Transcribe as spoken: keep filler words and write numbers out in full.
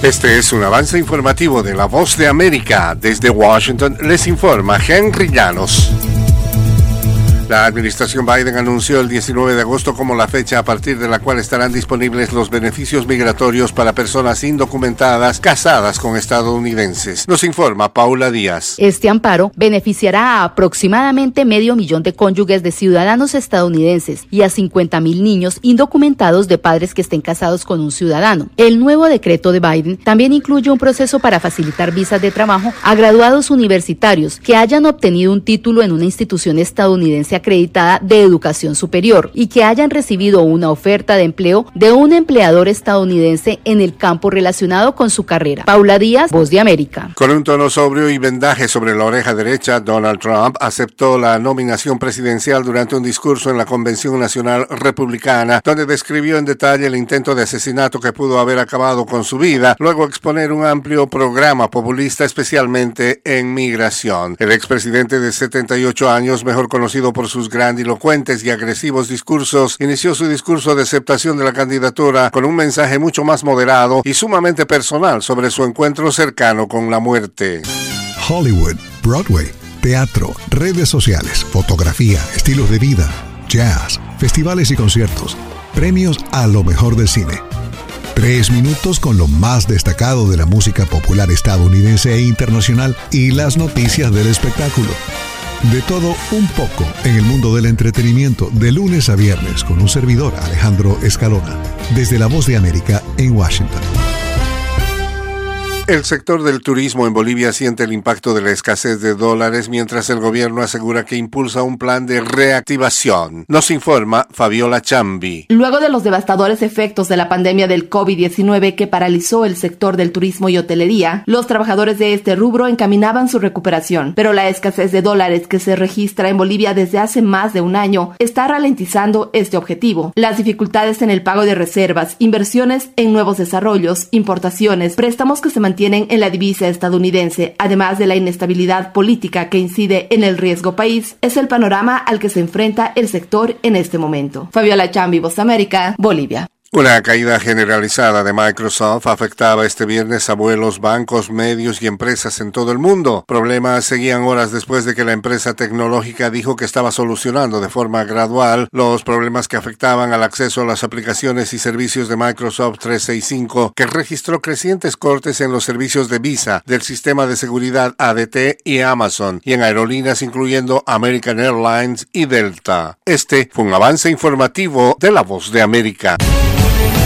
Este es un avance informativo de La Voz de América. Desde Washington les informa Henry Llanos. La administración Biden anunció el diecinueve de agosto como la fecha a partir de la cual estarán disponibles los beneficios migratorios para personas indocumentadas casadas con estadounidenses. Nos informa Paula Díaz. Este amparo beneficiará a aproximadamente medio millón de cónyuges de ciudadanos estadounidenses y a cincuenta mil niños indocumentados de padres que estén casados con un ciudadano. El nuevo decreto de Biden también incluye un proceso para facilitar visas de trabajo a graduados universitarios que hayan obtenido un título en una institución estadounidense acreditada de educación superior y que hayan recibido una oferta de empleo de un empleador estadounidense en el campo relacionado con su carrera. Paula Díaz, Voz de América. Con un tono sobrio y vendaje sobre la oreja derecha, Donald Trump aceptó la nominación presidencial durante un discurso en la Convención Nacional Republicana, donde describió en detalle el intento de asesinato que pudo haber acabado con su vida, luego exponer un amplio programa populista, especialmente en migración. El expresidente de setenta y ocho años, mejor conocido por sus grandilocuentes y agresivos discursos, inició su discurso de aceptación de la candidatura con un mensaje mucho más moderado y sumamente personal sobre su encuentro cercano con la muerte. Hollywood, Broadway, teatro, redes sociales, fotografía, estilos de vida, jazz, festivales y conciertos, premios a lo mejor del cine. Tres minutos con lo más destacado de la música popular estadounidense e internacional y las noticias del espectáculo. De todo un poco en el mundo del entretenimiento, de lunes a viernes, con un servidor, Alejandro Escalona, desde La Voz de América en Washington. El sector del turismo en Bolivia siente el impacto de la escasez de dólares, mientras el gobierno asegura que impulsa un plan de reactivación. Nos informa Fabiola Chambi. Luego de los devastadores efectos de la pandemia del COVID diecinueve que paralizó el sector del turismo y hotelería, los trabajadores de este rubro encaminaban su recuperación, pero la escasez de dólares que se registra en Bolivia desde hace más de un año está ralentizando este objetivo. Las dificultades en el pago de reservas, inversiones en nuevos desarrollos, importaciones, préstamos que se mantienen tienen en la divisa estadounidense, además de la inestabilidad política que incide en el riesgo país, es el panorama al que se enfrenta el sector en este momento. Fabiola Chambi, Voz América, Bolivia. Una caída generalizada de Microsoft afectaba este viernes a vuelos, bancos, medios y empresas en todo el mundo. Problemas seguían horas después de que la empresa tecnológica dijo que estaba solucionando de forma gradual los problemas que afectaban al acceso a las aplicaciones y servicios de Microsoft trescientos sesenta y cinco, que registró crecientes cortes en los servicios de Visa, del sistema de seguridad A D T y Amazon, y en aerolíneas incluyendo American Airlines y Delta. Este fue un avance informativo de La Voz de América.